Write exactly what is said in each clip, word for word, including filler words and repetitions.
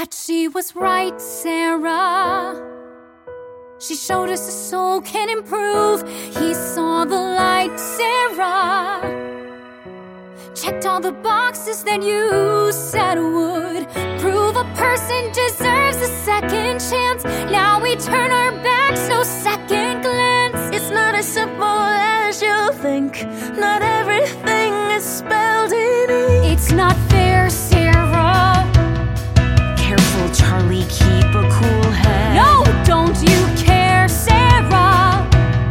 that she was right, Sarah. She showed us a soul can improve. He saw the light, Sarah. Checked all the boxes that you said would prove a person deserves a second chance. Now we turn our backs, no second glance. It's not as simple as you think. Not everything is spelled in ink. It's not fair, Sarah. Careful, Charlie, keep a cool head. No, don't you care, Sarah,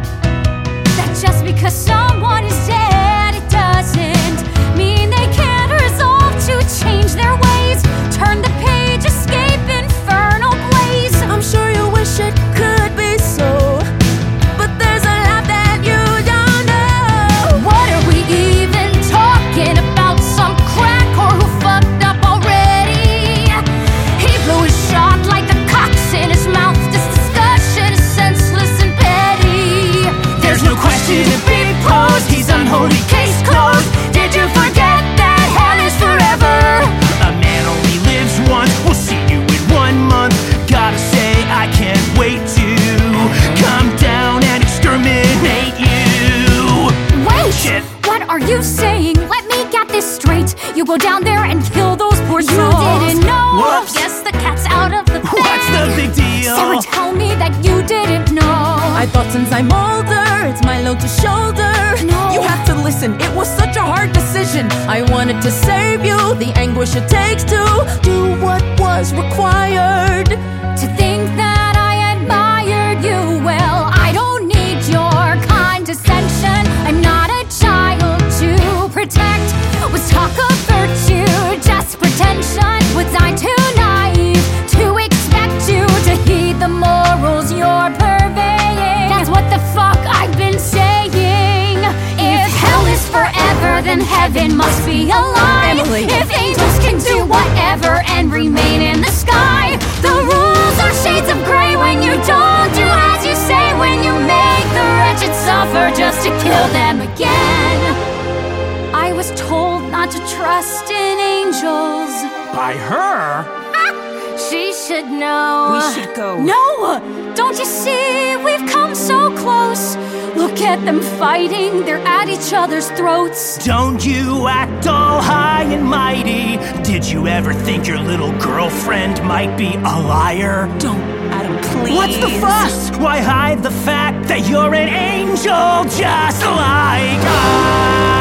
that just because someone is dead, it doesn't mean they can't resolve to change their ways. Turn the page, escape infernal blaze. I'm sure you wish it could be so, but there's a lot that you don't know. What are we even talking about? Some crack or who fucked up already? He blew his shot like the cocks in his mouth. This discussion is senseless and petty. There's no question to be posed. He's unholy, case closed. Did you forget that hell is forever? A man only lives once. We'll see you in one month. Gotta say, I can't wait to come down and exterminate you. Wait! Shit. What are you saying? Let me get this straight. You go down there and kill those poor souls. You didn't know. Whoops. Yes, the cat's out of the bag. What's the big deal? Sarah, tell me that you didn't know. I thought since I'm older, it's my load to shoulder. No. You have to listen, it was such a hard decision. I wanted to save you, the anguish it takes to do what was required. To think that I admired you, well, I don't need your condescension. I'm not a child to protect. Was talk of virtue just pretension? Was I too naive to expect you to heed the morals you're purveying? That's what the fuck I've been saying. If hell is forever, then heaven must be a lie. Emily. If angels can do whatever and remain in the sky, the rules are shades of gray when you don't do as you say, when you make the wretched suffer just to kill them again. I was told not to trust in angels. By her? She should know. We should go. No! Don't you see? We've come so close. Look at them fighting. They're at each other's throats. Don't you act all high and mighty. Did you ever think your little girlfriend might be a liar? Don't, Adam, please. What's the fuss? Why hide the fact that you're an angel just like I?